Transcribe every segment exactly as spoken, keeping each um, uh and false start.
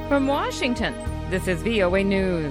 From Washington, this is V O A News.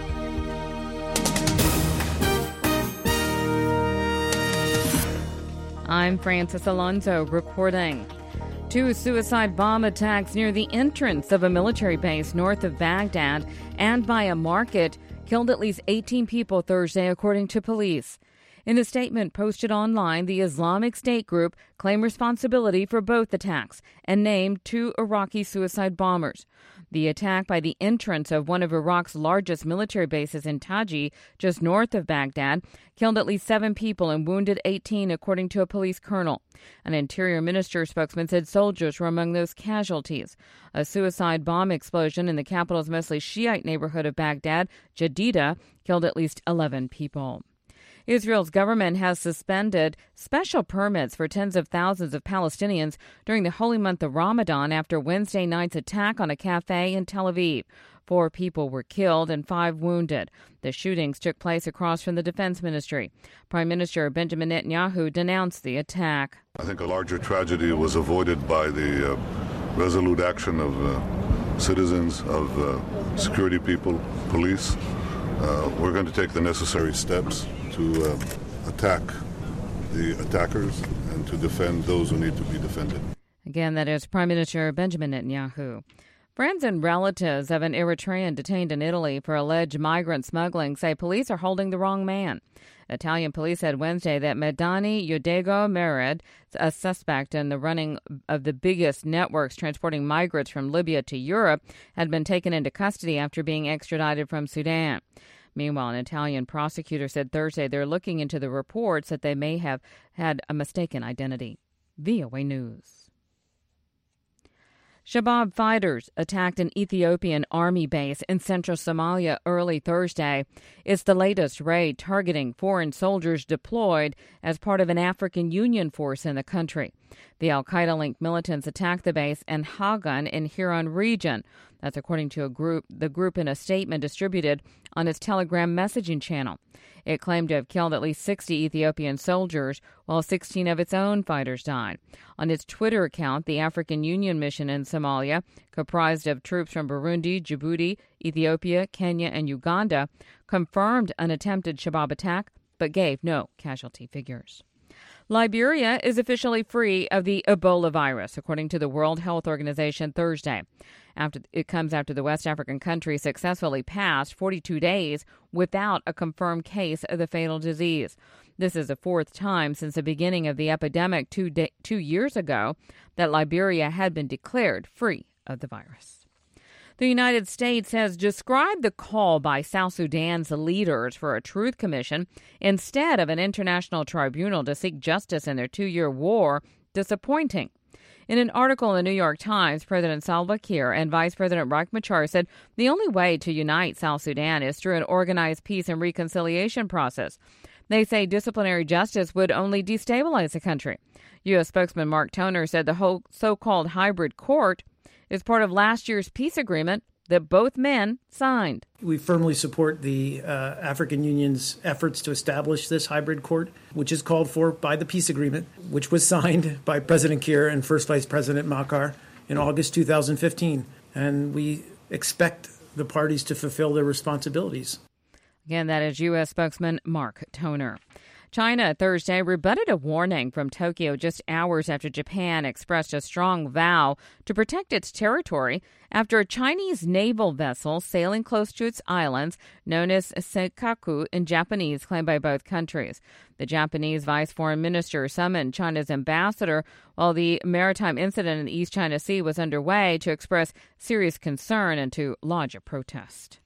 I'm Francis Alonso reporting. Two suicide bomb attacks near the entrance of a military base north of Baghdad and by a market killed at least eighteen people Thursday, according to police. In a statement posted online, the Islamic State group claimed responsibility for both attacks and named two Iraqi suicide bombers. The attack by the entrance of one of Iraq's largest military bases in Taji, just north of Baghdad, killed at least seven people and wounded eighteen, according to a police colonel. An Interior Minister spokesman said soldiers were among those casualties. A suicide bomb explosion in the capital's mostly Shiite neighborhood of Baghdad, Jadida, killed at least eleven people. Israel's government has suspended special permits for tens of thousands of Palestinians during the holy month of Ramadan after Wednesday night's attack on a cafe in Tel Aviv. Four people were killed and five wounded. The shootings took place across from the Defense Ministry. Prime Minister Benjamin Netanyahu denounced the attack. I think a larger tragedy was avoided by the uh, resolute action of uh, citizens, of uh, security people, police. Uh, we're going to take the necessary steps to uh, attack the attackers and to defend those who need to be defended. Again, that is Prime Minister Benjamin Netanyahu. Friends and relatives of an Eritrean detained in Italy for alleged migrant smuggling say police are holding the wrong man. Italian police said Wednesday that Medani Yodego Mered, a suspect in the running of the biggest networks transporting migrants from Libya to Europe, had been taken into custody after being extradited from Sudan. Meanwhile, an Italian prosecutor said Thursday they're looking into the reports that they may have had a mistaken identity. V O A News. Shabab fighters attacked an Ethiopian army base in central Somalia early Thursday. It's the latest raid targeting foreign soldiers deployed as part of an African Union force in the country. The al-Qaeda-linked militants attacked the base in Hagan in Hiran region. That's according to a group, the group in a statement distributed on its Telegram messaging channel. It claimed to have killed at least sixty Ethiopian soldiers, while sixteen of its own fighters died. On its Twitter account, the African Union mission in Somalia, comprised of troops from Burundi, Djibouti, Ethiopia, Kenya, and Uganda, confirmed an attempted Shabab attack, but gave no casualty figures. Liberia is officially free of the Ebola virus, according to the World Health Organization Thursday. After it comes after the West African country successfully passed forty-two days without a confirmed case of the fatal disease. This is the fourth time since the beginning of the epidemic two, day, two years ago that Liberia had been declared free of the virus. The United States has described the call by South Sudan's leaders for a truth commission instead of an international tribunal to seek justice in their two-year war disappointing. In an article in the New York Times, President Salva Kiir and Vice President Riek Machar said the only way to unite South Sudan is through an organized peace and reconciliation process. They say disciplinary justice would only destabilize the country. U S spokesman Mark Toner said the whole so-called hybrid court is part of last year's peace agreement that both men signed. We firmly support the uh, African Union's efforts to establish this hybrid court, which is called for by the peace agreement, which was signed by President Kiir and First Vice President Machar in August two thousand fifteen. And we expect the parties to fulfill their responsibilities. Again, that is U S spokesman Mark Toner. China Thursday rebutted a warning from Tokyo just hours after Japan expressed a strong vow to protect its territory after a Chinese naval vessel sailing close to its islands, known as Senkaku in Japanese, claimed by both countries. The Japanese vice foreign minister summoned China's ambassador while the maritime incident in the East China Sea was underway to express serious concern and to lodge a protest.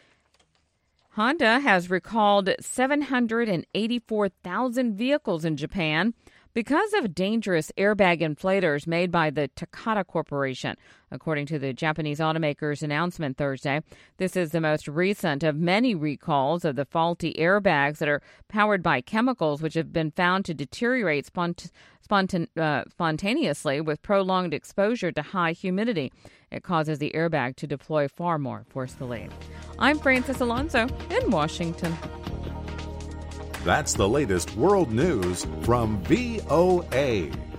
Honda has recalled seven hundred eighty-four thousand vehicles in Japan because of dangerous airbag inflators made by the Takata Corporation, according to the Japanese automaker's announcement Thursday. This is the most recent of many recalls of the faulty airbags that are powered by chemicals which have been found to deteriorate spont- spontan- uh, spontaneously with prolonged exposure to high humidity. It causes the airbag to deploy far more forcefully. I'm Francis Alonso in Washington. That's the latest world news from V O A.